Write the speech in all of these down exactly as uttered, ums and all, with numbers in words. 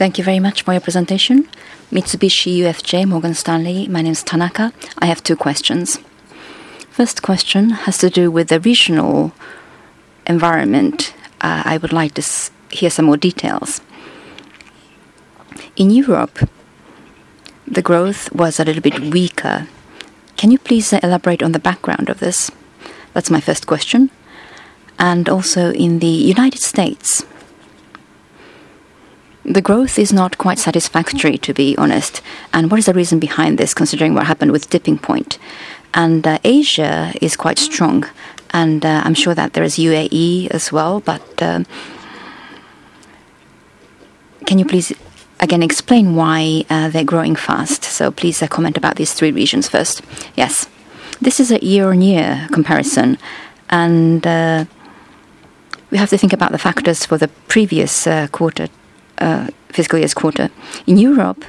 Thank you very much for your presentation. Mitsubishi U F J Morgan Stanley. My name is Tanaka. I have two questions. First question has to do with the regional environment. Uh, I would like to s- hear some more details. In Europe, the growth was a little bit weaker. Can you please uh, elaborate on the background of this? That's my first question. And also in the United States, the growth is not quite satisfactory, to be honest. And what is the reason behind this, considering what happened with Tipping Point? And uh, Asia is quite strong. And uh, I'm sure that there is U A E as well. But uh, can you please, again, explain why uh, they're growing fast? So please uh, comment about these three regions first. Yes. This is a year-on-year comparison. And uh, we have to think about the factors for the previous uh, quarter. Uh, fiscal year's quarter. In Europe,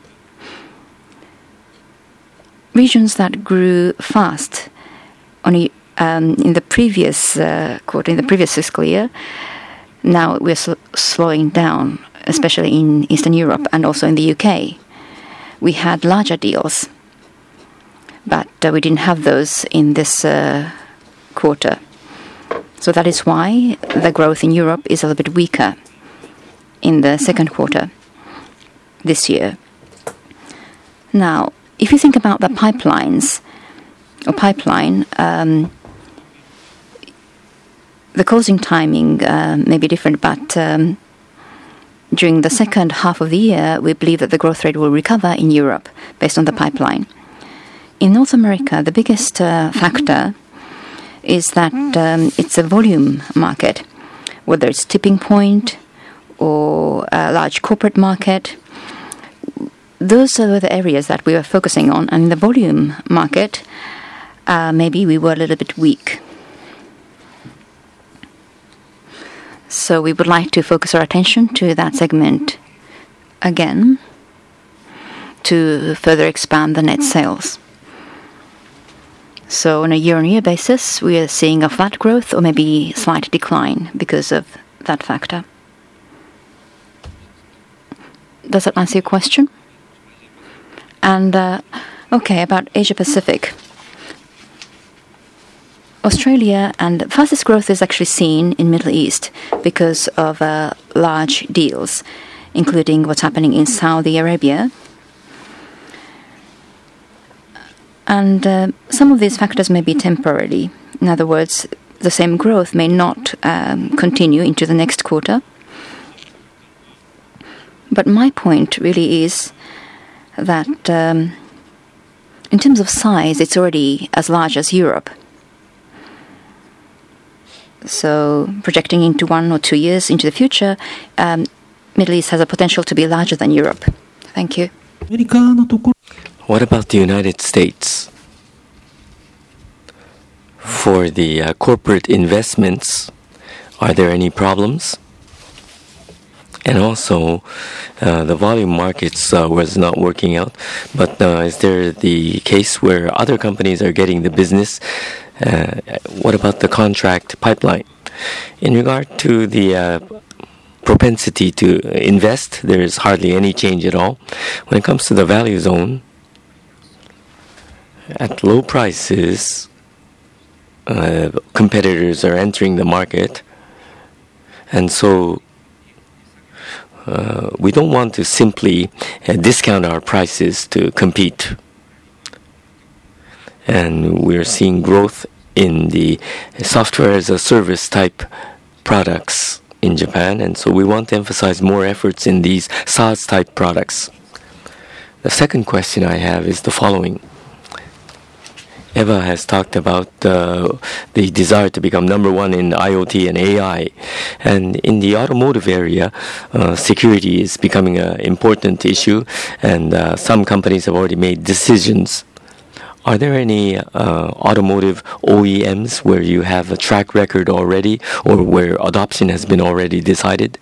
regions that grew fast on a, um, in the previous uh, quarter, in the previous fiscal year, now we're sl- slowing down, especially in Eastern Europe and also in the U K. We had larger deals, but uh, we didn't have those in this uh, quarter. So that is why the growth in Europe is a little bit weaker in the second quarter this year. Now, if you think about the pipelines or pipeline, um, the closing timing uh, may be different, but um, during the second half of the year, we believe that the growth rate will recover in Europe based on the pipeline. In North America, the biggest uh, factor is that um, it's a volume market, whether it's Tipping Point or a large corporate market. Those are the areas that we were focusing on. And in the volume market, uh, maybe we were a little bit weak. So we would like to focus our attention to that segment again to further expand the net sales. So on a year-on-year basis, we are seeing a flat growth or maybe slight decline because of that factor. Does that answer your question? And, uh, okay, about Asia-Pacific. Australia and fastest growth is actually seen in Middle East because of uh, large deals, including what's happening in Saudi Arabia. And uh, some of these factors may be temporary. In other words, the same growth may not um, continue into the next quarter. But my point really is that um, in terms of size, it's already as large as Europe. So projecting into one or two years into the future, um, Middle East has a potential to be larger than Europe. Thank you. What about the United States? For the uh, corporate investments, are there any problems? And also, uh, the volume markets uh, was not working out. But uh, is there the case where other companies are getting the business? Uh, what about the contract pipeline? In regard to the uh, propensity to invest, there is hardly any change at all. When it comes to the value zone, at low prices, uh, competitors are entering the market. And so, Uh, we don't want to simply uh, discount our prices to compete. And we're seeing growth in the software as a service type products in Japan. And so we want to emphasize more efforts in these SaaS type products. The second question I have is the following. Eva has talked about uh, the desire to become number one in IoT and A I. And in the automotive area, uh, security is becoming an important issue, and uh, some companies have already made decisions. Are there any uh, automotive O E Ms where you have a track record already, or where adoption has been already decided?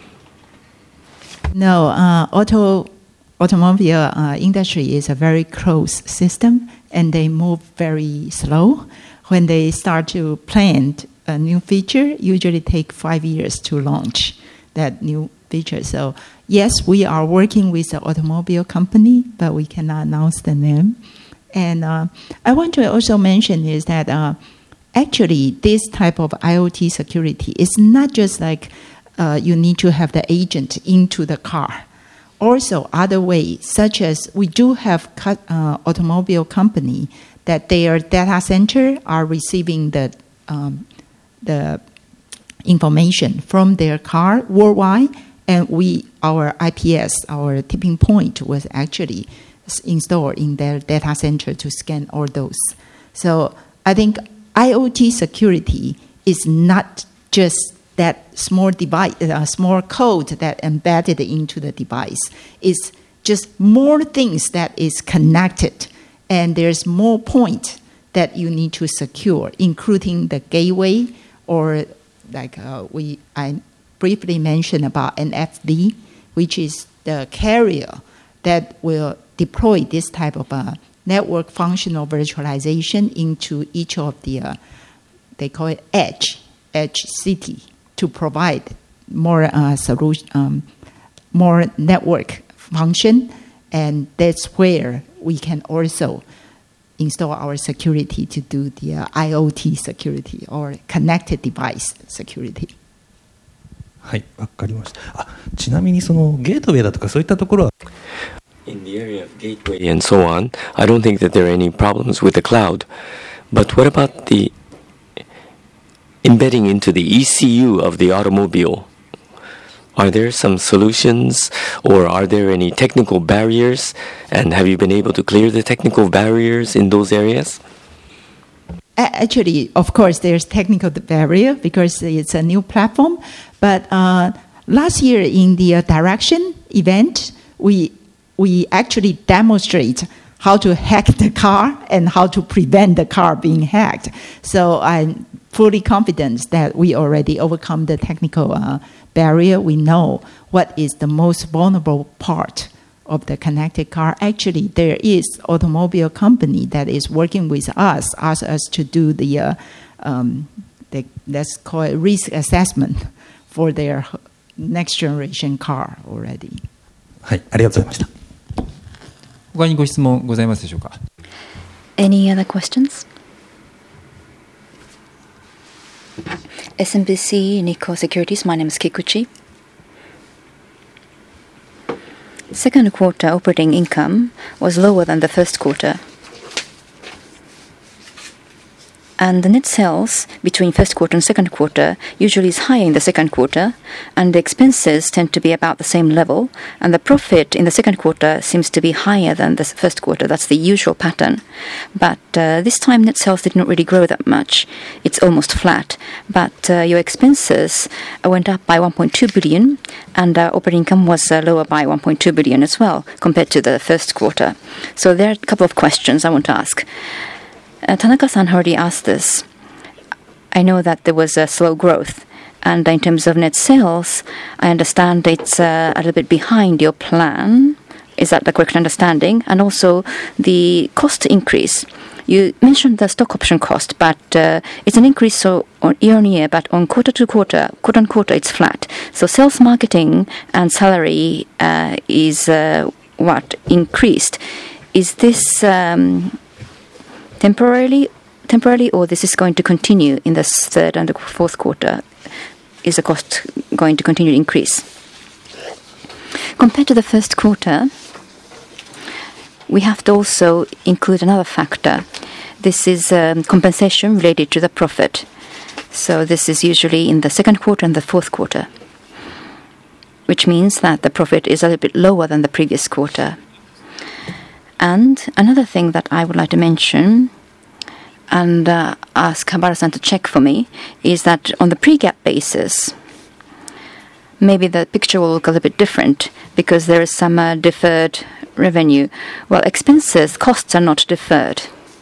No, uh, auto automobile uh, industry is a very closed system, and they move very slow. When they start to plan a new feature, usually take five years to launch. that new feature. So yes, we are working with the automobile company, but we cannot announce the name. And uh, I want to also mention is that uh, actually this type of IoT security is not just like uh, you need to have the agent into the car. Also other ways, such as we do have uh, automobile company that their data center are receiving the um, the information from their car worldwide, and we, our I P S, our tipping point was actually installed in their data center to scan all those. So I think IoT security is not just that small device, uh, small code that embedded into the device. It's just more things that is connected, and there's more point that you need to secure, including the gateway, or like uh, we I briefly mentioned about N F V, which is the carrier that will deploy this type of uh, network functional virtualization into each of the, uh, they call it edge, edge city, to provide more uh, solution, um, more network function, and that's where we can also install our security to do the uh, IoT security or connected device security. はい、わかりました。あ、ちなみにそのゲートウェイだとかそういったところは In the area of gateway and so on, I don't think that there are any problems with the cloud. But what about the embedding into the E C U of the automobile? Are there some solutions, or are there any technical barriers? And have you been able to clear the technical barriers in those areas? Actually, of course, there's technical barrier because it's a new platform. But uh, last year in the uh, Direction event, we we actually demonstrate how to hack the car and how to prevent the car being hacked. So I'm fully confident that we already overcome the technical uh, barrier. We know what is the most vulnerable part of the connected car. Actually, there is automobile company that is working with us, ask us to do the, uh, um, the let's call it risk assessment for their next generation car already. はい、ありがとうございました。 他にご質問ございますでしょうか。 Any other questions? S M B C Nikko Securities, my name is Kikuchi. Second quarter operating income was lower than the first quarter. And the net sales between first quarter and second quarter usually is higher in the second quarter, and the expenses tend to be about the same level, and the profit in the second quarter seems to be higher than the first quarter. That's the usual pattern. But uh, this time net sales did not really grow that much. It's almost flat. But uh, your expenses went up by one point two billion, and uh, operating income was uh, lower by one point two billion as well compared to the first quarter. So there are a couple of questions I want to ask. Uh, Tanaka-san already asked this. I know that there was a slow growth, and in terms of net sales, I understand it's uh, a little bit behind your plan. Is that the correct understanding? And also the cost increase. You mentioned the stock option cost, but uh, it's an increase so on year on year, but on quarter to quarter, quarter on quarter, it's flat. So sales, marketing, and salary uh, is uh, what increased. Is this um, Temporarily, temporarily, or this is going to continue in the third and the fourth quarter? Is the cost going to continue to increase? Compared to the first quarter, we have to also include another factor. This is um, compensation related to the profit. So this is usually in the second quarter and the fourth quarter, which means that the profit is a little bit lower than the previous quarter. And another thing that I would like to mention and uh, ask Habara-san to check for me is that on the pre-GAAP basis, maybe the picture will look a little bit different because there is some uh, deferred revenue. Well, expenses, costs are not deferred.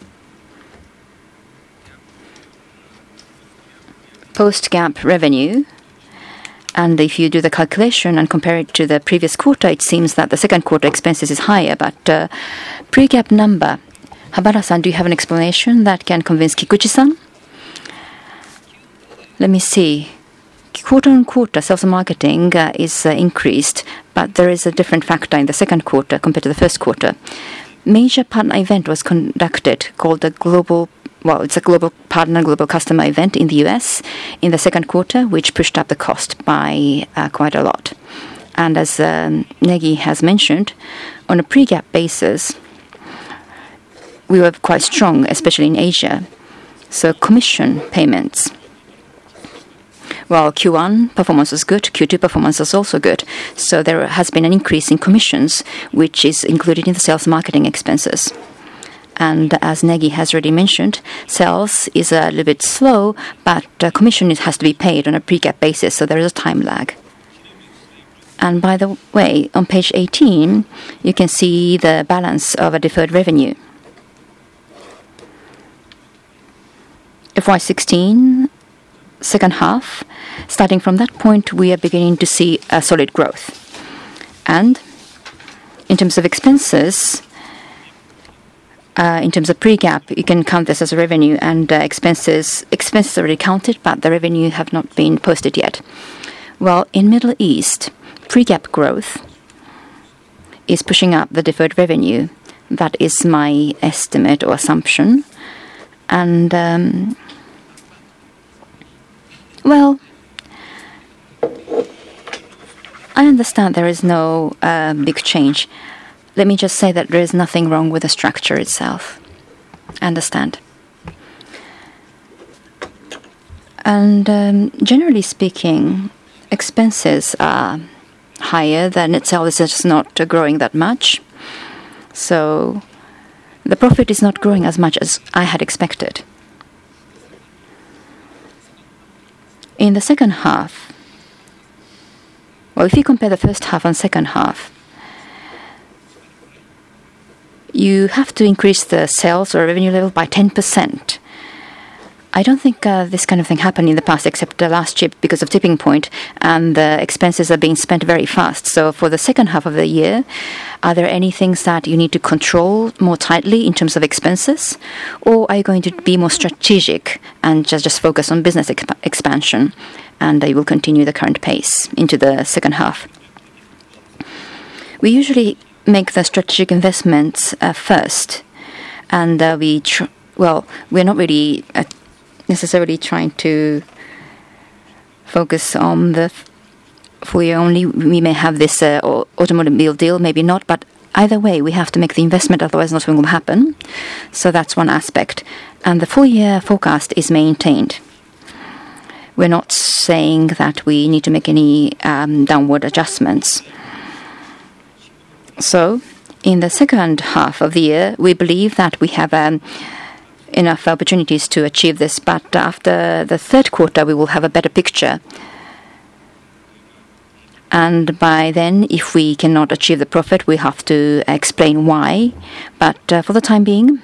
Post-GAAP revenue, and if you do the calculation and compare it to the previous quarter, it seems that the second quarter expenses is higher. But uh, pre-GAAP number, Habara-san, do you have an explanation that can convince Kikuchi-san? Let me see. Quarter on quarter, sales and marketing uh, is uh, increased, but there is a different factor in the second quarter compared to the first quarter. Major partner event was conducted called the Global, well, it's a Global Partner, Global Customer event in the U S in the second quarter, which pushed up the cost by uh, quite a lot. And as um, Negi has mentioned, on a pre-GAAP basis, we were quite strong, especially in Asia. So commission payments. Well, Q one performance was good, Q two performance was also good. So there has been an increase in commissions, which is included in the sales marketing expenses. And as Negi has already mentioned, sales is a little bit slow, but uh, commission is, has to be paid on a pre-GAAP basis, so there is a time lag. And by the way, on page eighteen, you can see the balance of a deferred revenue. F Y sixteen, second half, starting from that point, we are beginning to see a solid growth. And in terms of expenses, uh, in terms of pre-GAAP, you can count this as a revenue, and uh, expenses, expenses are already counted, but the revenue have not been posted yet. Well, in Middle East, pre-GAAP growth is pushing up the deferred revenue. That is my estimate or assumption. And, um, well, I understand there is no uh, big change. Let me just say that there is nothing wrong with the structure itself. I understand. And um, generally speaking, expenses are higher than itself is just not uh, growing that much. So the profit is not growing as much as I had expected. In the second half, well, if you compare the first half and second half, you have to increase the sales or revenue level by ten percent. I don't think uh, this kind of thing happened in the past, except the last year because of tipping point, and the expenses are being spent very fast. So for the second half of the year, are there any things that you need to control more tightly in terms of expenses? Or are you going to be more strategic and just, just focus on business exp- expansion, and uh, you will continue the current pace into the second half? We usually make the strategic investments uh, first, and uh, we, tr- well, we're not really Uh, necessarily trying to focus on the full year only. We may have this uh, automobile deal, maybe not, but either way, we have to make the investment, otherwise nothing will happen. So that's one aspect. And the full year forecast is maintained. We're not saying that we need to make any um, downward adjustments. So in the second half of the year, we believe that we have um, enough opportunities to achieve this, but after the third quarter we will have a better picture, and by then if we cannot achieve the profit we have to explain why, but uh, for the time being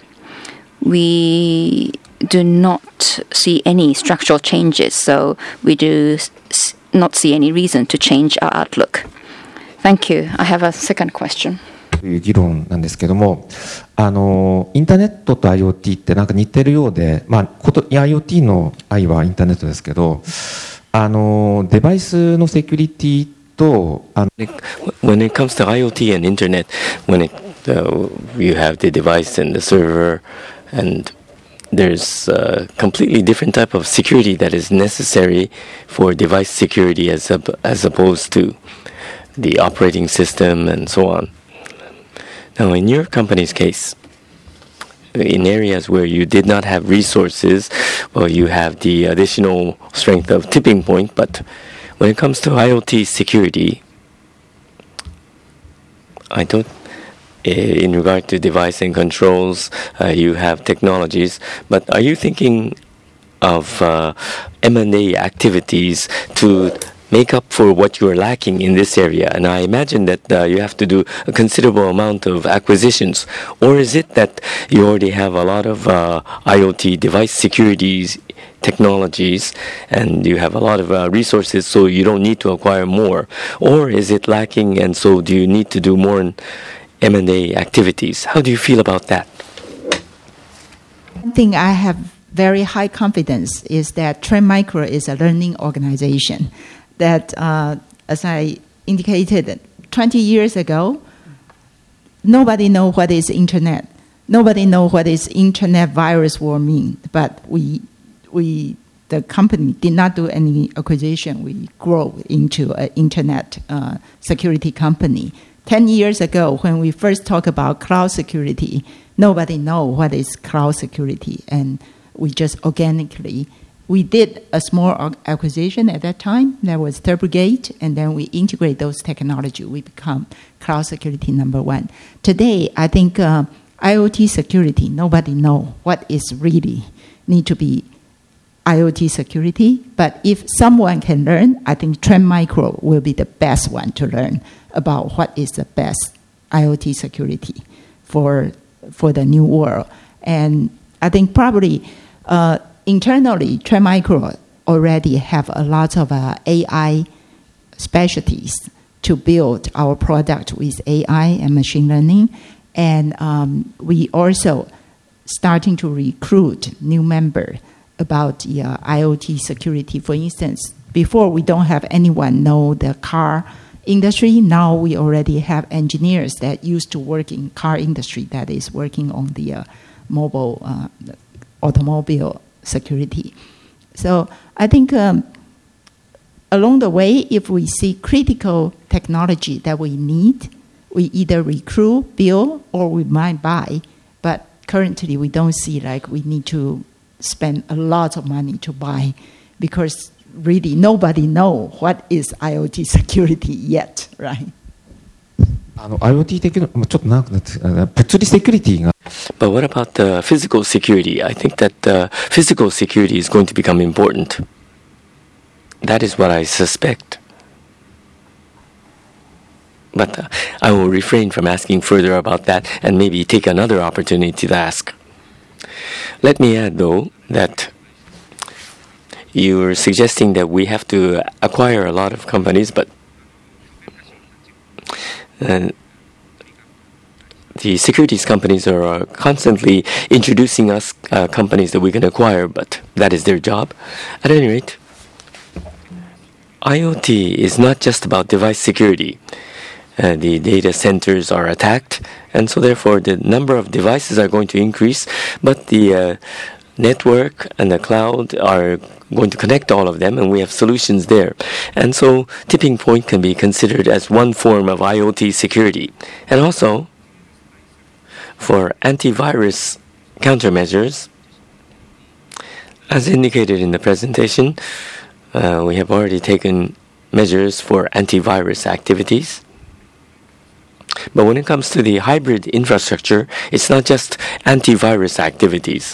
we do not see any structural changes, so we do s- not see any reason to change our outlook. Thank you. I have a second question. という議論なんですけども、あのインターネットと IoT ってなんか似てるようで、まあ、こと IoT の I はインターネットですけど、あのデバイスのセキュリティとあの When it comes to IoT and internet, when it uh, you have the device and the server, and there's a completely different type of security that is necessary for device security as a, as opposed to the operating system and so on. Now, in your company's case, in areas where you did not have resources, well, you have the additional strength of tipping point, but when it comes to IoT security, I don't, in regard to device and controls, uh, you have technologies, but are you thinking of uh, M and A activities to make up for what you are lacking in this area? And I imagine that uh, you have to do a considerable amount of acquisitions. Or is it that you already have a lot of uh, IoT device securities technologies and you have a lot of uh, resources, so you don't need to acquire more? Or is it lacking, and so do you need to do more in M and A activities? How do you feel about that? One thing I have very high confidence is that Trend Micro is a learning organization. That, uh, as I indicated, twenty years ago, nobody know what is internet. Nobody know what is internet virus will mean. But we, we, the company did not do any acquisition. We grow into an internet uh, security company. Ten years ago, when we first talked about cloud security, nobody know what is cloud security, and we just organically, we did a small acquisition at that time. That was TurboGate, and then we integrate those technology. We become cloud security number one. Today, I think uh, IoT security, nobody know what is really need to be IoT security. But if someone can learn, I think Trend Micro will be the best one to learn about what is the best IoT security for for the new world. And I think probably uh, internally, Trend Micro already have a lot of uh, A I specialties to build our product with A I and machine learning. And um, we also starting to recruit new members about the uh, IoT security. For instance, before we don't have anyone know the car industry. Now we already have engineers that used to work in car industry that is working on the uh, mobile uh, automobile security. So I think um, along the way, if we see critical technology that we need, we either recruit, build, or we might buy. But currently, we don't see like we need to spend a lot of money to buy, because really nobody know what is IoT security yet, right? あの IoT 的なちょっと長くなって物理セキュリティが But what about the physical security? I think that uh, physical security is going to become important. That is what I suspect. But uh, I will refrain from asking further about that and maybe take another opportunity to ask. Let me add, though, that you were suggesting that we have to acquire a lot of companies, but uh, the securities companies are uh, constantly introducing us uh, companies that we can acquire, but that is their job. At any rate, IoT is not just about device security. Uh, the data centers are attacked, and so therefore the number of devices are going to increase, but the uh, network and the cloud are going to connect all of them, and we have solutions there. And so tipping point can be considered as one form of IoT security. And also, for antivirus countermeasures, as indicated in the presentation, uh, we have already taken measures for antivirus activities. But when it comes to the hybrid infrastructure, it's not just antivirus activities.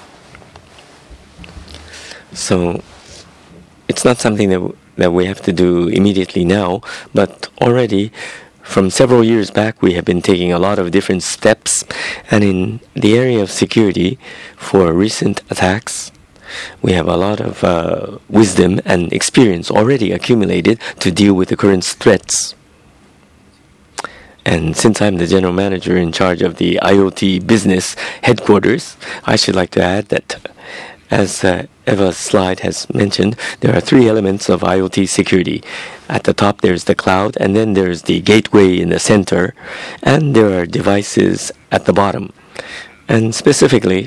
So it's not something that w- that we have to do immediately now, but already from several years back we have been taking a lot of different steps, and in the area of security for recent attacks, we have a lot of uh, wisdom and experience already accumulated to deal with the current threats. And since I'm the general manager in charge of the IoT business headquarters, I should like to add that, as uh, Eva's slide has mentioned, there are three elements of IoT security. At the top, there's the cloud, and then there's the gateway in the center, and there are devices at the bottom. And specifically,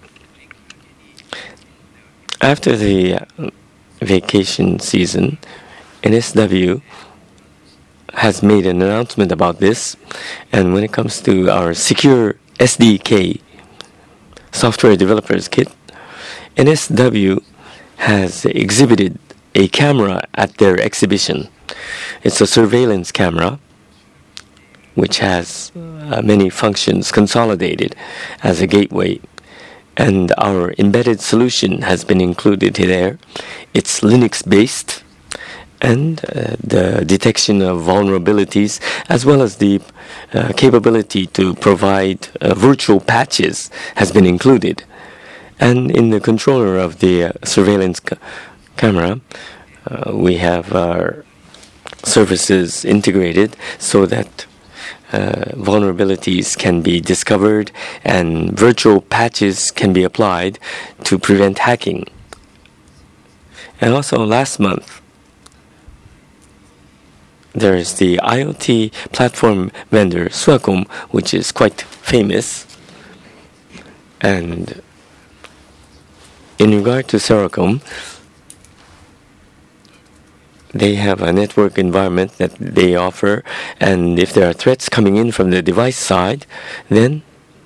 after the uh, vacation season, N S W has made an announcement about this, and when it comes to our secure S D K, software developers kit, N S W has exhibited a camera at their exhibition. It's a surveillance camera which has uh, many functions consolidated as a gateway, and our embedded solution has been included there. It's Linux based, and uh, the detection of vulnerabilities, as well as the uh, capability to provide uh, virtual patches, has been included. And in the controller of the uh, surveillance ca- camera, uh, we have our services integrated so that uh, vulnerabilities can be discovered and virtual patches can be applied to prevent hacking. And also last month, there is the IoT platform vendor Suacom, which is quite famous. And in regard to Seracom, they have a network environment that they offer, and if there are threats coming in from the device side, then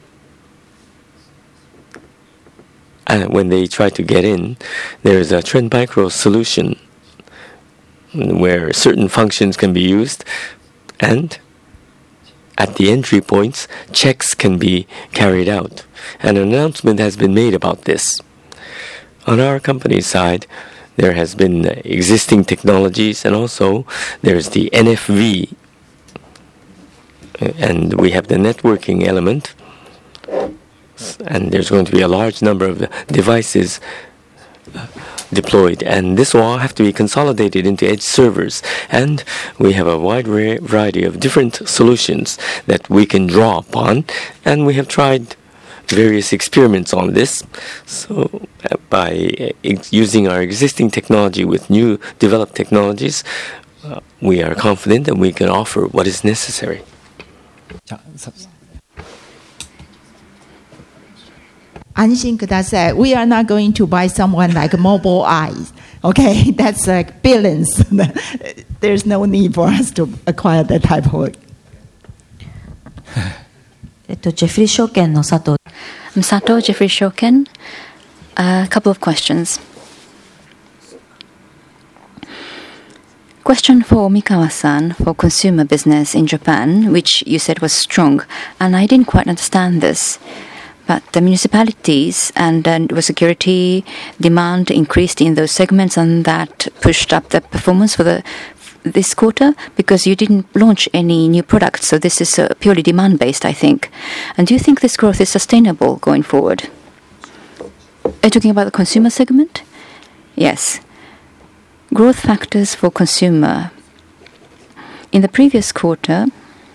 uh, when they try to get in, there is a Trend Micro solution where certain functions can be used, and at the entry points, checks can be carried out. An announcement has been made about this. On our company's side, there has been existing technologies, and also there's the N F V, and we have the networking element, and there's going to be a large number of devices deployed, and this will all have to be consolidated into edge servers, and we have a wide variety of different solutions that we can draw upon, and we have tried various experiments on this. So uh, by uh, using our existing technology with new developed technologies, uh, we are confident that we can offer what is necessary. Anshin Kudasai, we are not going to buy someone like Mobile Eyes. Okay, that's like billions. There's no need for us to acquire that type of. えっと、ジェフリー証券の佐藤。 I'm Sato, Jeffrey Shoken. A couple of questions. Question for Mikawa-san for consumer business in Japan, which you said was strong, and I didn't quite understand this. But the municipalities and uh, security demand increased in those segments, and that pushed up the performance for the this quarter, because you didn't launch any new products, so this is uh, purely demand-based, I think. And do you think this growth is sustainable going forward? Are you talking about the consumer segment? Yes. Growth factors for consumer. In the previous quarter,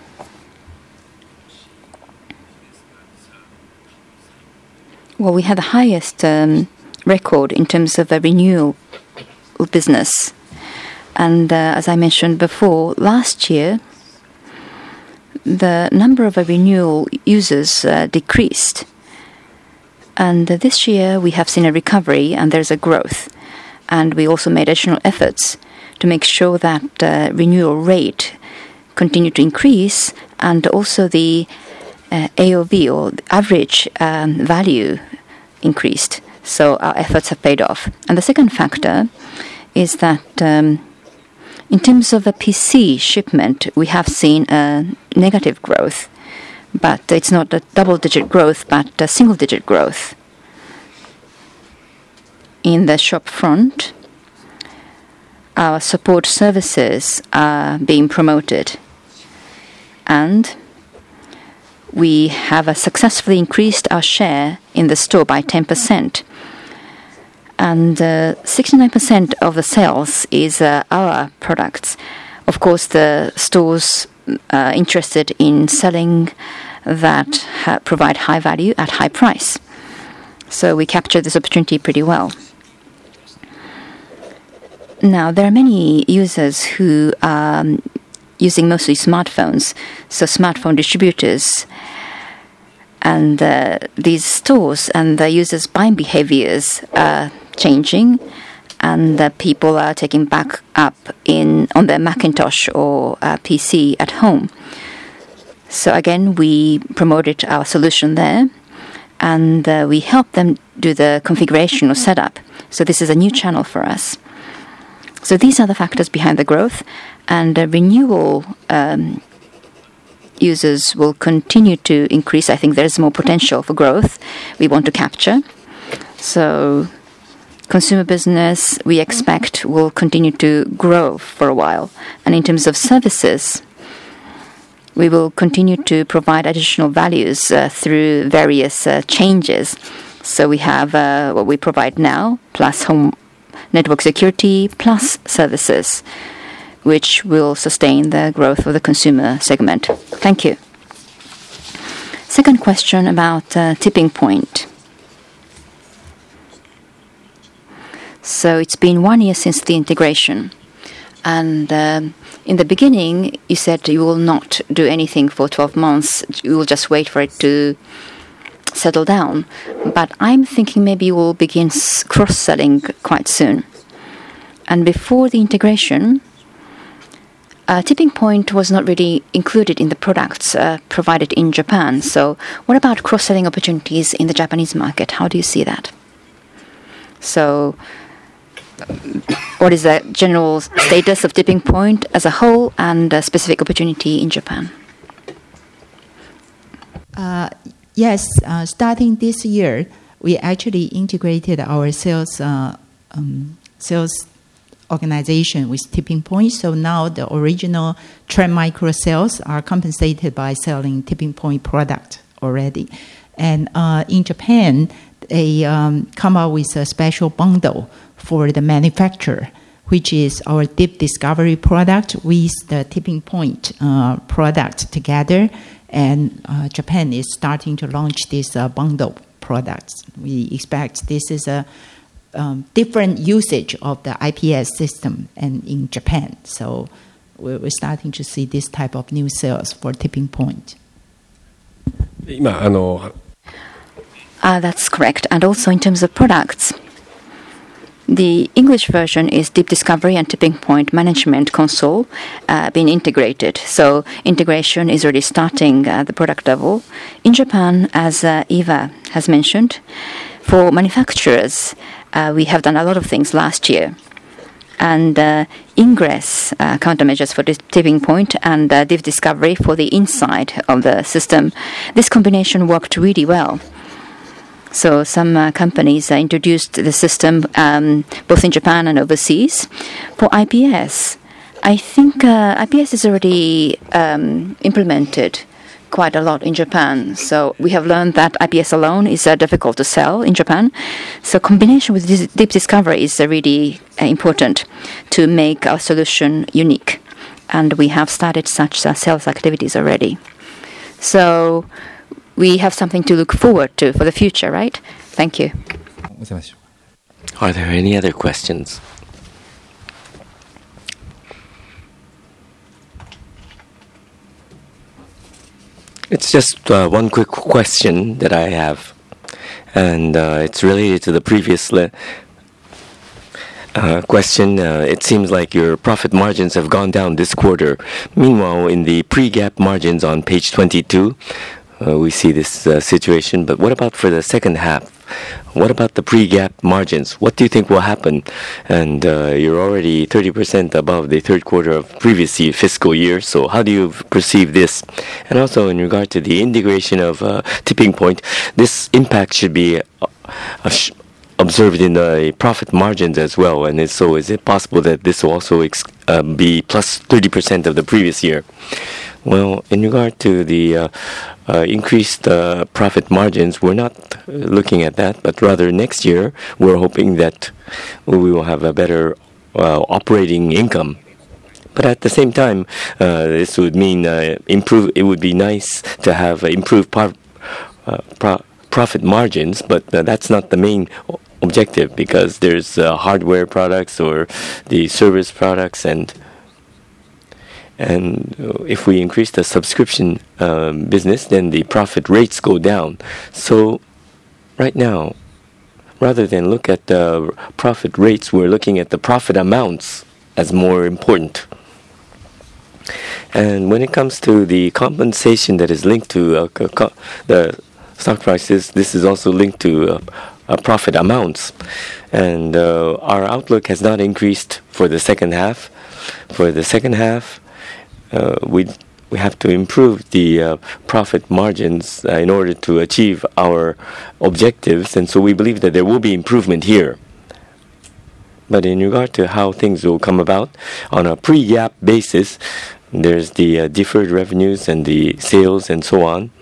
well, we had the highest um, record in terms of the renewal business. And uh, as I mentioned before, last year, the number of uh, renewal users uh, decreased. And uh, this year, we have seen a recovery and there's a growth. And we also made additional efforts to make sure that uh, renewal rate continued to increase, and also the uh, A O V, or the average um, value, increased. So our efforts have paid off. And the second factor is that um, in terms of the P C shipment, we have seen a negative growth, but it's not a double-digit growth, but a single-digit growth. In the shop front, our support services are being promoted, and we have uh, successfully increased our share in the store by ten percent. And uh, sixty-nine percent of the sales is uh, our products. Of course, the stores are interested in selling that ha- provide high value at high price. So we capture this opportunity pretty well. Now, there are many users who are um, using mostly smartphones, so smartphone distributors. And uh, these stores and the users' buying behaviors are changing, and the people are taking back up in on their Macintosh or uh, P C at home. So again, we promoted our solution there, and uh, we help them do the configuration or setup. So this is a new channel for us. So these are the factors behind the growth, and uh, renewal um, users will continue to increase. I think there's more potential for growth we want to capture. So consumer business, we expect, will continue to grow for a while. And in terms of services, we will continue to provide additional values uh, through various uh, changes. So we have uh, what we provide now, plus home network security, plus services. which will sustain the growth of the consumer segment. Thank you. Second question about uh, tipping point. So it's been one year since the integration. And um, in the beginning, you said you will not do anything for twelve months. You will just wait for it to settle down. But I'm thinking maybe you will begin s- cross-selling quite soon. And before the integration, uh, tipping point was not really included in the products uh, provided in Japan. So what about cross-selling opportunities in the Japanese market? How do you see that? So what is the general status of tipping point as a whole and a specific opportunity in Japan? Uh, yes, uh, starting this year, we actually integrated our sales uh, um, sales organization with tipping point. So now the original Trend Micro sales are compensated by selling tipping point product already. And uh, in Japan, they um, come out with a special bundle for the manufacturer, which is our Deep Discovery product with the tipping point uh, product together. And uh, Japan is starting to launch this uh, bundle products. We expect this is a um, different usage of the I P S system and in Japan. So we're, we're starting to see this type of new sales for tipping point. 今あの Uh, that's correct. And also in terms of products, the English version is Deep Discovery and Tipping Point Management Console uh, being integrated. So integration is already starting at the product level. In Japan, as uh, Eva has mentioned, for manufacturers, uh, we have done a lot of things last year. And uh, Ingress uh, countermeasures for the tipping point and uh, Deep Discovery for the inside of the system. This combination worked really well. So some uh, companies uh, introduced the system um, both in Japan and overseas. For I P S, I think uh, I P S is already um, implemented quite a lot in Japan. So we have learned that I P S alone is uh, difficult to sell in Japan. So combination with this Deep Discovery is uh, really uh, important to make our solution unique. And we have started such uh, sales activities already. So we have something to look forward to for the future, right? Thank you. Are there any other questions? It's just uh, one quick question that I have, and uh, it's related to the previous le- uh, question. Uh, it seems like your profit margins have gone down this quarter. Meanwhile, in the pre-gap margins on page twenty-two, Uh, we see this uh, situation, but what about for the second half? What about the pre-gap margins? What do you think will happen? And uh, you're already thirty percent above the third quarter of previous year, fiscal year, so how do you perceive this? And also in regard to the integration of uh, tipping point, this impact should be uh, uh, sh- observed in the profit margins as well, and so is it possible that this will also ex- uh, be plus thirty percent of the previous year? Well, in regard to the uh, uh, increased uh, profit margins, we're not uh, looking at that, but rather next year we're hoping that we will have a better uh, operating income. But at the same time, uh, this would mean uh, improve. It would be nice to have uh, improved par- uh, pro- profit margins, but uh, that's not the main objective because there's uh, hardware products or the service products and. And if we increase the subscription um, business, then the profit rates go down. So right now, rather than look at the profit rates, we're looking at the profit amounts as more important. And when it comes to the compensation that is linked to uh, co- the stock prices, this is also linked to uh, uh, profit amounts. And uh, our outlook has not increased for the second half. For the second half, Uh, we we have to improve the uh, profit margins uh, in order to achieve our objectives, and so we believe that there will be improvement here. But in regard to how things will come about, on a pre-gap basis, there's the uh, deferred revenues and the sales and so on.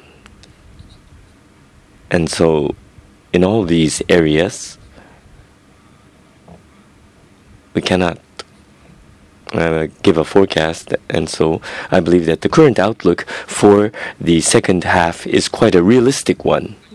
And so in all these areas, we cannot uh, give a forecast, and so I believe that the current outlook for the second half is quite a realistic one.